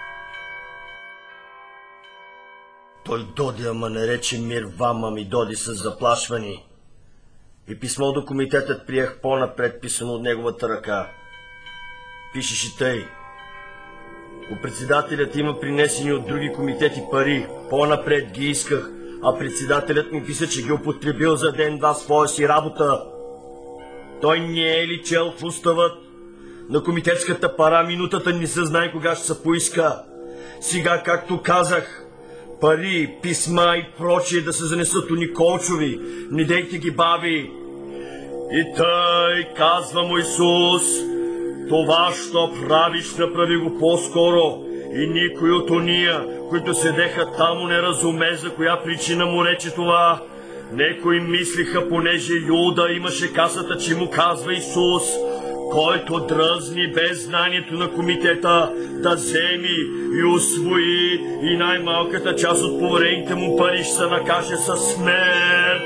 Той доди, ама не рече мир вам, ами доди с заплашвани. И писмо до комитетът приех по-напред, писано от неговата ръка. Пишеше тъй: у председателят има принесени от други комитети пари, по-напред ги исках, а председателят ми писа, че ги употребил за ден-два своя си работа. Той не е ли чел в уставът? На комитетската пара минутата не се знае кога ще се поиска. Сега, както казах, пари, писма и прочие да се занесат у Николчови, не дейте ги баби. И тъй казва му Исус: това, що правиш, направи го по-скоро. И никой от ония, които седеха тамо, не разуме за коя причина му рече това. Некои мислиха, понеже Юда имаше касата, че му казва Исус: който дръзни без знанието на комитета да вземи и усвои и най-малката част от поверените му пари, ще се накаже със смърт.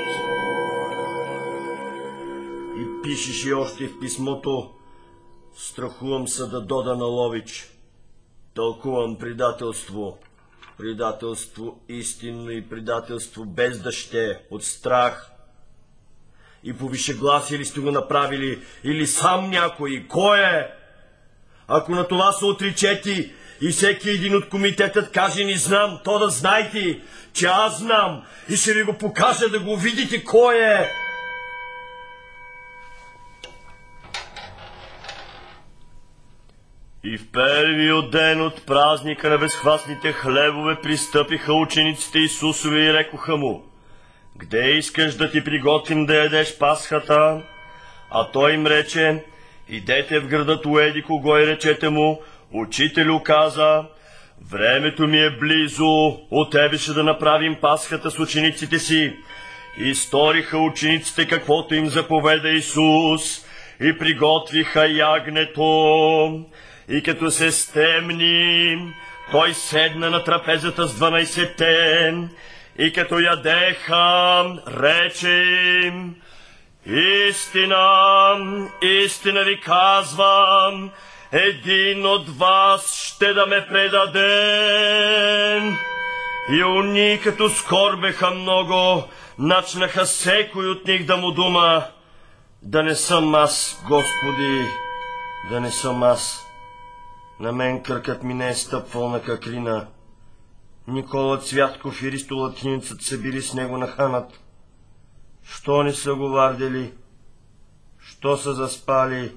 И пишеше още в писмото: страхувам се да дода на Лович. Тълкувам предателство. Предателство истинно и предателство без да ще, от страх. И по вишегласие ли сте го направили, или сам някой? Кой е? Ако на това се отричети и всеки един от комитетът каже не знам, то да знайте, че аз знам и ще ви го покажа да го видите кой е. И в първият ден от празника на безхвастните хлебове пристъпиха учениците Исусови и рекоха му: где искаш да ти приготвим да ядеш Пасхата? А той им рече: идете в градът уеди кого и речете му: учителю каза, времето ми е близо, от тебе ще да направим Пасхата с учениците си. И сториха учениците каквото им заповеда Исус и приготвиха ягнето. И като се стемни, той седна на трапезата с дванайсетте, и като ядеха, рече им: истина, истина ви казвам, един от вас ще да ме предаде. И они, като скорбеха много, начнаха секой от них да му дума: да не съм аз, Господи, да не съм аз. На мен кръкът ми не е стъпвал на какрина. Никола Цвятков и Ристо Латинецът са били с него на ханът. Що не са го вардели? Що са заспали?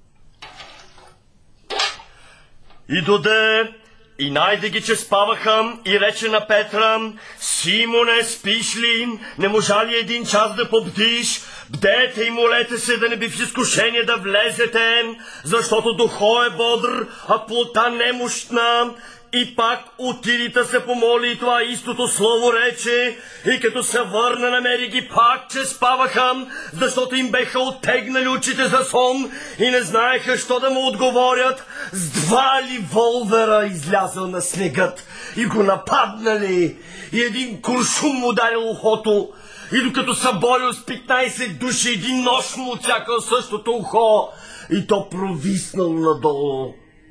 И доде, и найде ги, че спаваха, и рече на Петра: Симоне, спиш ли? Не можа ли един час да побдиш? Бдете и молете се да не би в изкушение да влезете, защото духо е бодър, а плота немощна. И пак отиди да се помоли и това истото слово рече, и като се върна намери ги пак, че спаваха, защото им беха оттегнали очите за сон и не знаеха, що да му отговорят. С два ливолвера излязъл на снегът и го нападнали, и един куршум му ударил ухото, и докато са борил с петнайсет души, един нож му отсякал същото ухо, и то провиснал надолу.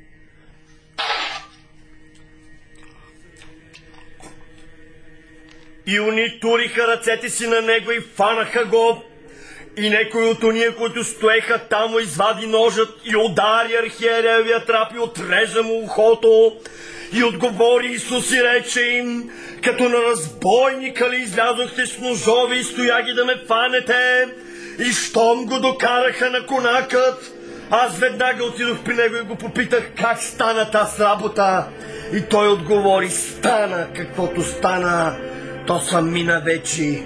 И они туриха ръцете си на него и фанаха го. И некой от уния, които стоеха там, му извади ножът и удари архиеревия трап и отрежа му ухото. И отговори Исус и рече им: като на разбойника ли излязохте с ножове и стояги да ме фанете? И щом го докараха на конакът, аз веднага отидох при него и го попитах как стана тази работа. И той отговори: стана каквото стана, то съм мина вече.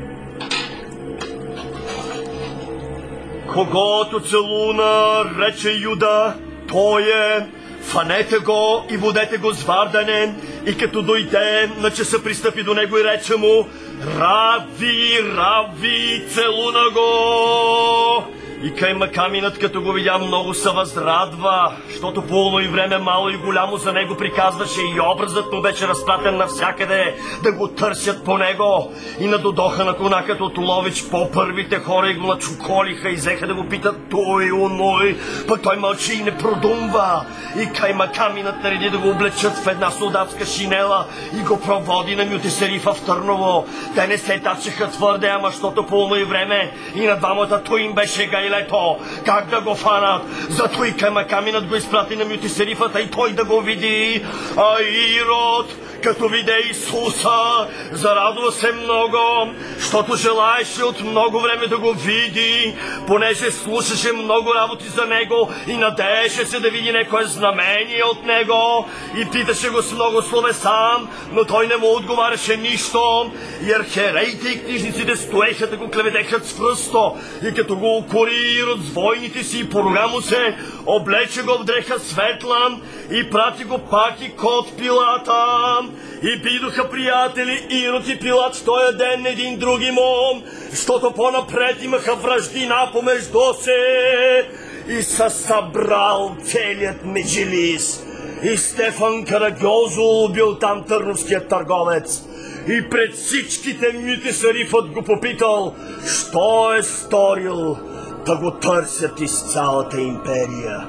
Когото целуна, рече Юда, той е. Фанете го и водете го с вардане. И като дойде, на часа пристъпи до него и рече му: Рави, Рави, целуна го. И Каймакаминът, като го видя, много се възрадва, защото по и време мало и голямо за него приказваше и образът му беше разпратен навсякъде да го търсят по него. И надодоха на конакът от Лович по-първите хора и го начуколиха и взеха да го питат той, оной, пък той мълчи и не продумва. И Каймакаминът нареди да го облечат в една солдатска шинела и го проводи на Мютисерифа в Търново. Те не се тачеха твърде, ама защото по и време и на двамата той им беше гай лето, как да го фанат. Зато и Каймакаминът го изпрати на Мютисерифата и той да го види. А Ирод, като виде Исуса, зарадва се много, защото желаеше от много време да го види, понеже слушаше много работи за него и надееше се да види некое знамение от него и питаше го с много словеса, но той не му отговаряше нищо. И архиереите и книжниците стоеха да го клеветеха с пръсто, и като го укори Ирод с войните си и поруга му се, облече го в дреха светла и прати го пак и код Пилата. И бидоха приятели Ирод и Пилат в този ден един други му, защото по-напред имаха враждина помежду се. И са събрал целият меджилис. И Стефан Карагьозул бил там търновският търговец. И пред всичките Мютисерифът го попитал, що е сторил, да го търсят из цялата империя.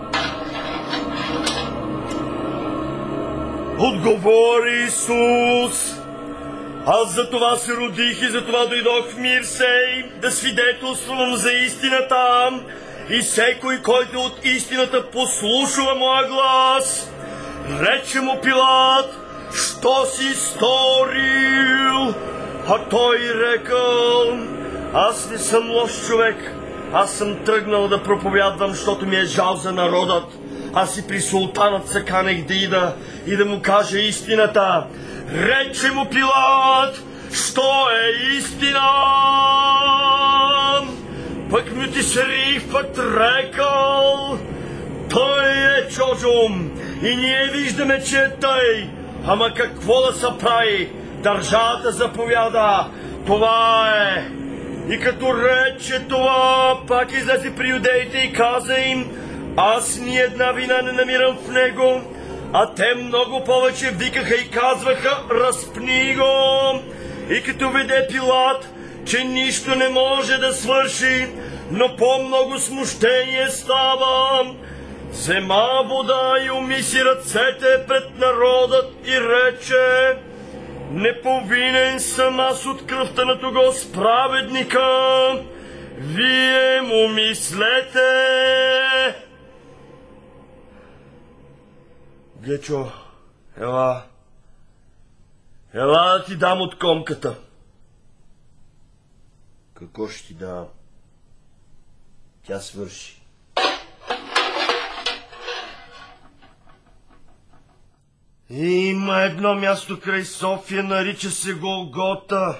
Отговори Исус: аз за това се родих и за това дойдох в мир сей, да свидетелствам за истината, и всекой, който от истината послушва моя глас. Рече му Пилат: що си сторил? А той рекал: аз не съм лош човек, аз съм тръгнал да проповядвам, защото ми е жал за народът. Аз и при султанът се канех да ида и да му кажа истината. Рече му Пилат: що е истина? Пък Мютисерифът рекал: той е чожум и ние виждаме, че е тъй. Ама какво да се прави? Държавата заповяда, това е. И като рече това, пак излезе при юдеите и каза им: аз ни една вина не намирам в него. А те много повече викаха и казваха: разпни го. И като виде Пилат, че нищо не може да свърши, но по-много смущение става, взема вода и умиси ръцете пред народът и рече: не повинен съм аз от кръвта на того справедника, вие му мислете. Гечо, ела, ела да ти дам от комката. Какво ще ти дам? Тя свърши. Има едно място край София, нарича се Голгота.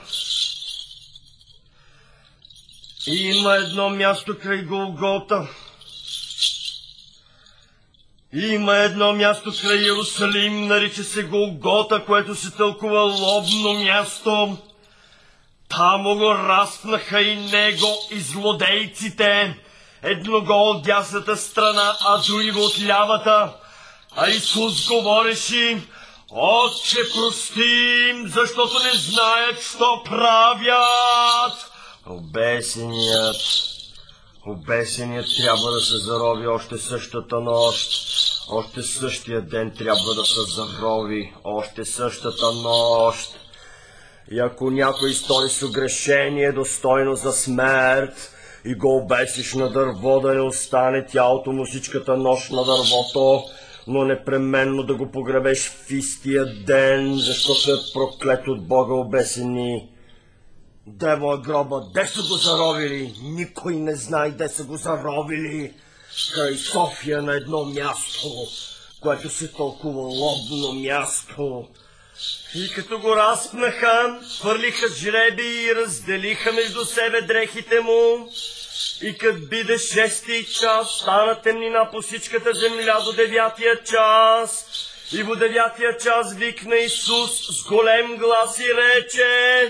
Има едно място край Голгота. Има едно място край Иерусалим, нарича се Голгота, което се тълкува лобно място. Там го разпнаха и него и злодейците. Едного от дясната страна, а друго от лявата. А Исус говореше: Отче, прости им, защото не знаят, що правят. Обесеният, обесеният трябва да се зарови още същата нощ. Още същия ден трябва да се зарови, още същата нощ. И ако някой стори с огрешение достойно за смърт и го обесиш на дърво, да не остане тялото му всичката нощ на дървото, но непременно да го погребеш в истия ден, защото е проклет от Бога обесени. Де му е гроба? Де са го заровили? Никой не знае де са го заровили. Край София на едно място, което се тълкува лобно място. И като го разпнаха, хвърлиха жреби и разделиха между себе дрехите му. И като биде шести час, стана темнина по всичката земя до девятия час. И в девятия час викна Исус с голем глас и рече: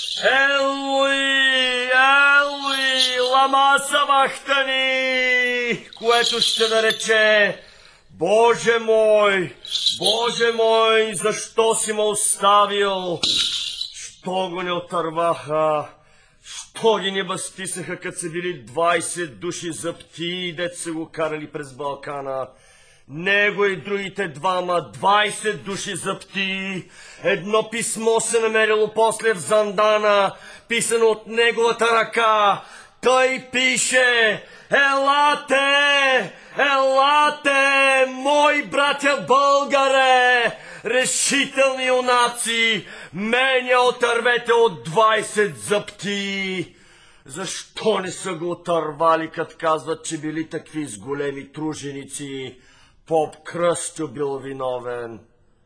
Елуи, Елуи, лама сабахтани, което ще да рече: Боже мой, Боже мой, защо си ме оставил? Що го не отърваха? Що ги не възписаха, като са били двайсет души зъбти, дет са го карали през Балкана? Него и другите двама, двайсет души зъбти. Едно писмо се намерило после в Зандана, писано от неговата ръка. Той пише: Елате, елате, мои братя българе, решителни юнаци, мене отървете от двайсет зъбти. Защо не са го отървали, като казват, че били такви с големи труженици? Поп Кръстю бил виновен.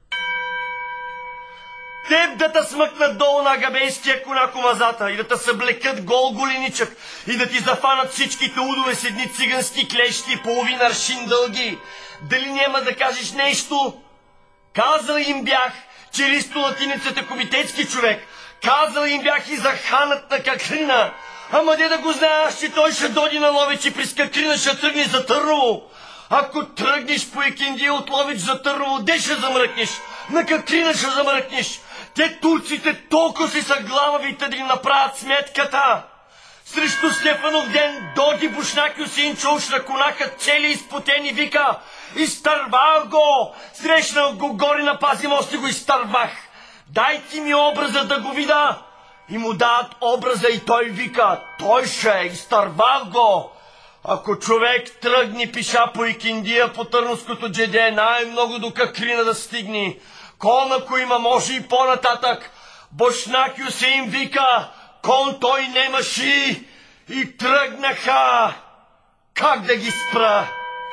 Теб да те смъкнат долу на габейския конак омазата и да те съблекат гол голеничък и да ти зафанат всичките удове с едни цигански клещи, половин аршин дълги. Дали няма да кажеш нещо? Казал им бях, че Ристо латиницата комитетски човек. Казал им бях и за ханът на Какрина. Ама де да го знаеш, че той ще доди на Ловеч и през Какрина ще тръгне за Търново. Ако тръгнеш по Екиндия от Ловеч за Търново, де ще замръкнеш? На Какрина ще замръкнеш. Те турците толкова си са главави, да ни направят сметката. Срещу Стефанов ден доди Бушнак Юсинчо уж на конака цели изпотени, вика: изтървах го! Срещнах го горе на Пази мост и го изтървах. Дайте ми образа да го видя. И му дават образа и той вика: той ще, изтървах го. Ако човек тръгне пиша по Екиндия, по Търновското джеде, най-много до Какрина да стигне. Кон ако има, може и по-нататък. Бошнак Юсеин вика: кон той немаши, и тръгнаха. Как да ги спра?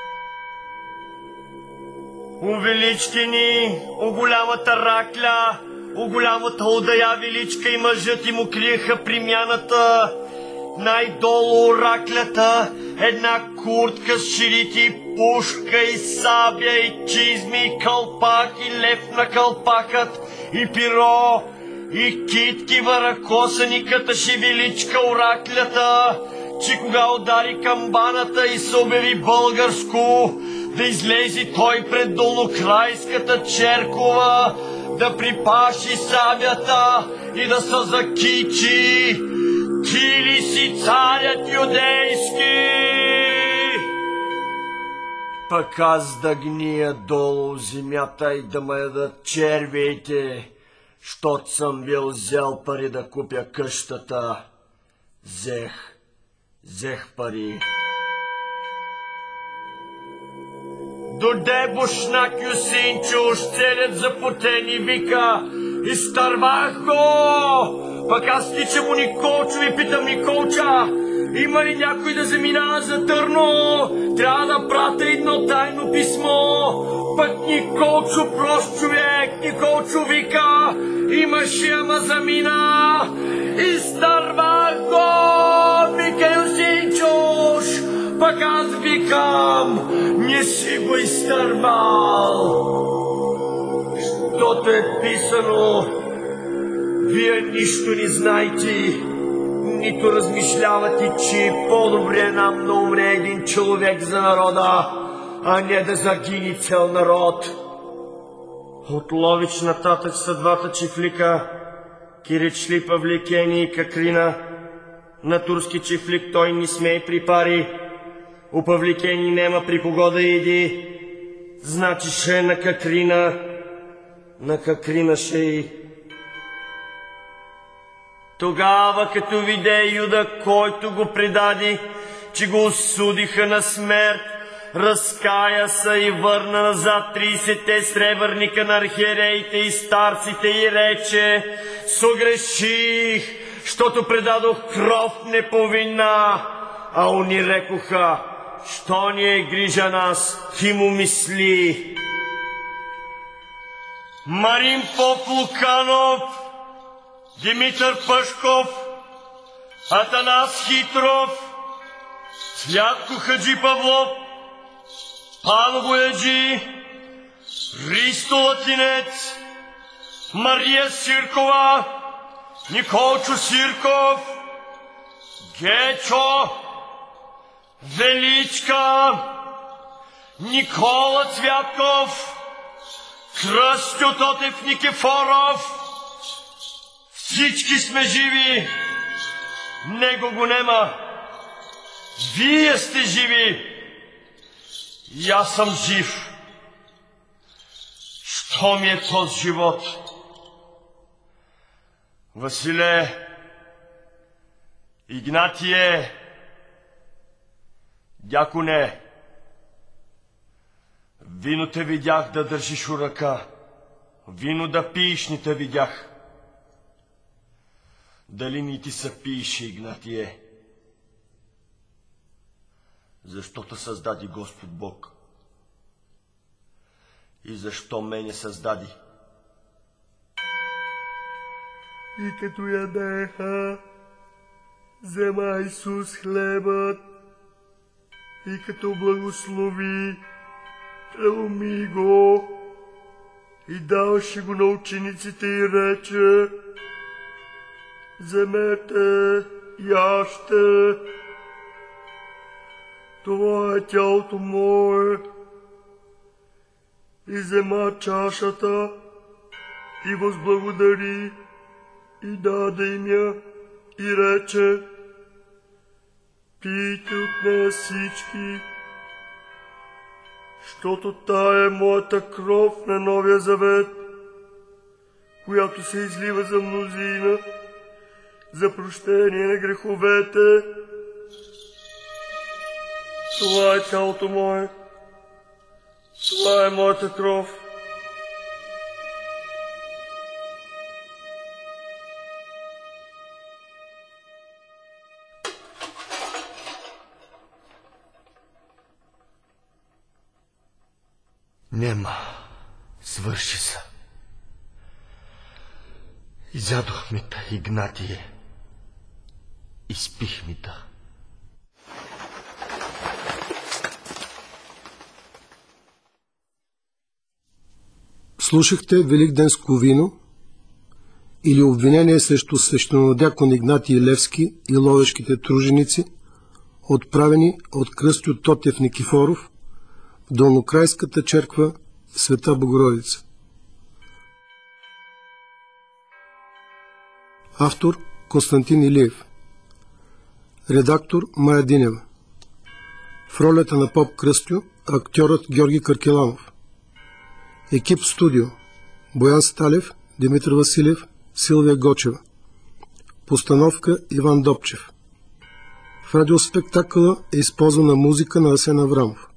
У величкини, у голямата ракля, у голямата удая величка и мъжът им укриеха примяната. Най-долу раклята една куртка с ширити, пушка и сабя и чизми и кълпак и лев на кълпакът и пиро и китки варакосани каташе величка у раклята, че кога удари камбаната и се обяви българско, да излезе той пред долнокрайската черкова, да припаши сабята и да се закичи: ти ли си царят юдейски? Пък аз да гния долу в земята и да ме ядат червеите, щот съм бил взел пари да купя къщата. Взех, взех пари. Доде Бушнак Юсинчо, уж целият запотен и вика: изтървах го! Пък аз тичам у Николчо и питам: Николча, има ли някой да заминава за Търно? Трябва да пратя едно тайно писмо. Пък Николчо прост човек, Николчо вика: имаше, ама замина. Изтървах го, вика Юсинчош. Пък аз викам: не не си го изтървал. Щото е писано, вие нищо не знаете, нито размишлявате, че по-добре нам да умре един човек за народа, а не да загини цел народ. От Лович нататък са двата чифлика, Киричли, Павликени и Какрина. На турски чифлик той не смей припари, у Павликени нема при кого да иди, значи ще на Какрина, на Какрина ще и. Тогава, като виде Юда, който го предади, че го осудиха на смерт, разкая се и върна назад тридесетте сребърника на архиереите и старците и рече: согреших, щото предадох кров неповинна. А они рекоха: що ни е грижа нас, ти му мисли. Марин Поп Луканов, Димитър Пъшков, Атанас Хитров, Цвятко Хаджи Павлов, Павло Бояджи, Ристо Латинец, Мария Сиркова, Николчо Сирков, Гечо, Величка, Никола Цвятков, Кръстю Тотев Никифоров. Всички сме живи, него го нема. Вие сте живи и аз съм жив. Що ми е този живот? Василе, Игнатие, дяконе, вино те видях да държиш у ръка, вино да пиеш не те видях. Дали ни ти се пиеше, Игнатие? Защото създади Господ Бог. И защо мене създади? И като ядеха, взема Исус хлебът и като благослови, преломи го и даваше го на учениците и рече: вземете, яжте, това е тялото мое. И взема чашата и възблагодари и даде им я и рече: пийте от нея всички, щото тая е моята кров на новия завет, която се излива за мнозина за прощение на греховете. Това е тялото мое, това е моята кров. Нема, свърши се. Изядохме та, Игнатие, изпихме та. Слушахте Великденско вино или обвинение срещу свещенодякон Игнатий Левски и ловешките труженици, отправени от Кръстю Тотев Никифоров в Долнокрайската черква Света Богородица. Автор Константин Илиев. Редактор Мая Динева. В ролята на поп Кръстю актьорът Георги Каркеланов. Екип студио: Боян Сталев, Димитър Василев, Силвия Гочева. Постановка Иван Добчев. В радиоспектакъла е използвана музика на Асен Аврамов.